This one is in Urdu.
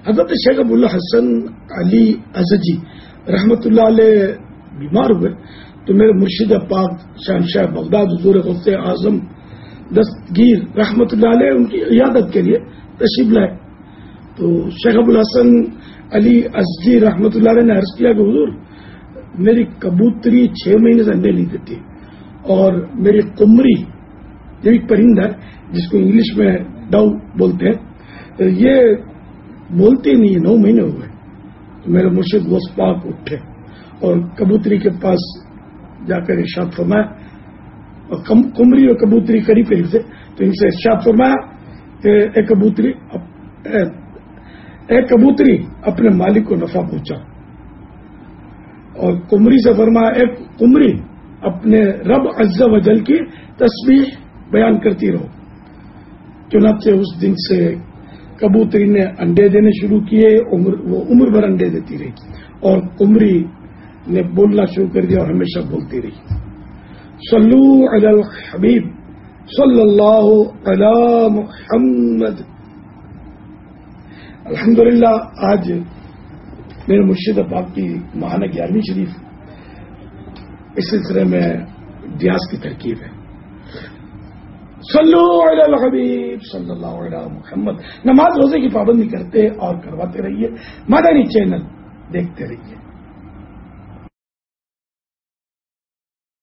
حضرت شیخ ابو الحسن علی ازجی رحمت اللہ علیہ بیمار ہوئے تو میرے مرشد پاک شہنشاہ بغداد حضور غوث اعظم دستگیر رحمت اللہ علیہ ان کی عیادت کے لیے تشریف لائے. تو شیخ ابو الحسن علی ازجی رحمت اللہ علیہ نے عرض کیا کہ حضور میری کبوتری 6 مہینے سے انڈے نہیں دیتی اور میری قمری یہ ایک پرندہ ہے جس کو انگلش میں ڈاؤ بولتے ہیں یہ بولتی نہیں 9 مہینے ہو گئے. تو میرے مرشد غوث پاک اٹھے اور کبوتری کے پاس جا کر ارشاد فرمایا اور قمری اور کبوتری قریب سے تو ان سے ارشاد فرمایا کہ اے کبوتری اپنے مالک کو نفع پہنچا اور قمری سے فرمایا اے قمری اپنے رب عز و جل کی تسبیح بیان کرتی رہو. چنانچہ اس دن سے کبوتری نے انڈے دینے شروع کیے وہ عمر بھر انڈے دیتی رہی اور قمری نے بولنا شروع کر دیا اور ہمیشہ بولتی رہی. صلو علی الحبیب صلی اللہ علی محمد. الحمدللہ آج میرے مرشد پاک کی ماہانہ 11ویں شریف اس سلسلے میں ڈیاس کی ترکیب ہے. صلو علی الحبیب صلی اللہ علی محمد. نماز روزے کی پابندی کرتے اور کرواتے رہیے. مدنی چینل دیکھتے رہیے.